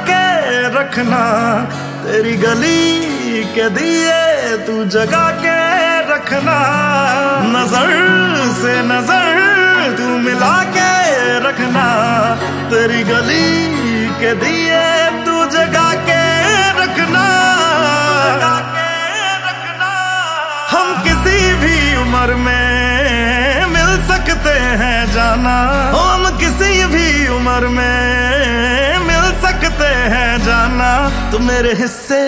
के रखना, तेरी गली के दिए तू जगा के रखना, नजर से नजर तू मिला के रखना, तेरी गली के दिए तू जगा के रखना। हम किसी भी उम्र में मिल सकते हैं जाना, हम किसी भी उम्र में मिल सकते हैं जाना। तू मेरे हिस्से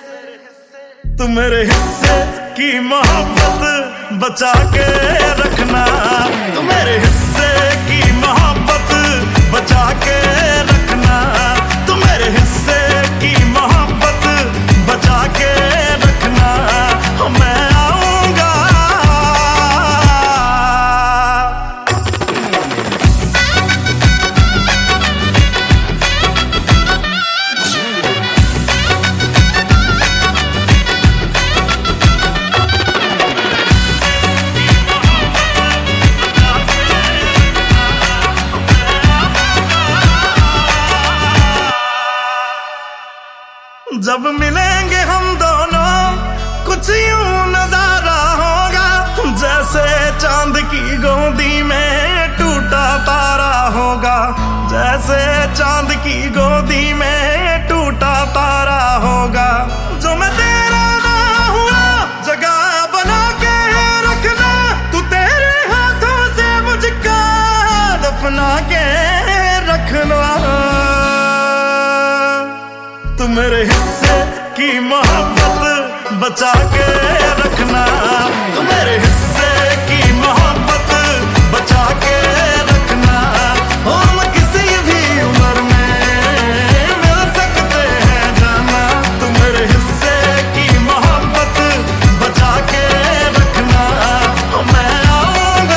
की मोहब्बत बचा के रखना, तू मेरे हिस्से की मोहब्बत बचा के रखना, तू मेरे हिस्से की मोहब्बत बचा के रखना। मैं आऊंगा जब मिलेंगे हम दोनों कुछ यूं नजारा होगा, जैसे चांद की गोदी में टूटा तारा होगा, जैसे चांद की गोदी में टूटा तारा होगा। जो मैं तेरा ना हुआ जगह बना के रखना, तू तेरे हाथों से मुझको दफना के रखना। तू मेरे हिस्से की मोहब्बत बचा के रखना, तू मेरे हिस्से की मोहब्बत बचा के रखना। हम किसी भी उम्र में मिल सकते हैं जाना, तू मेरे हिस्से की मोहब्बत बचा के रखना। मैं आऊंगा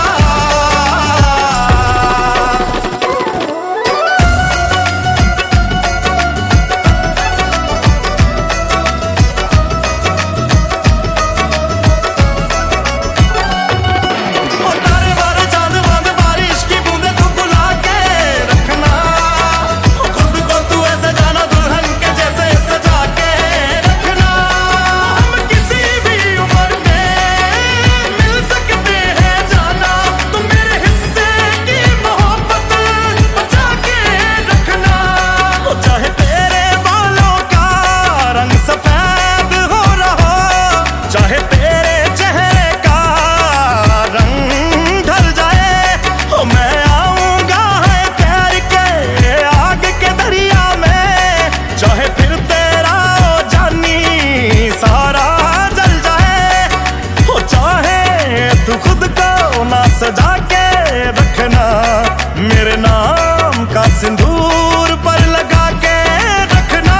सजा के रखना, मेरे नाम का सिंदूर पर लगा के रखना।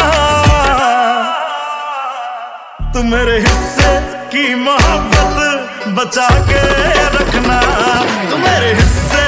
तू मेरे हिस्से की मोहब्बत बचा के रखना, तू मेरे हिस्से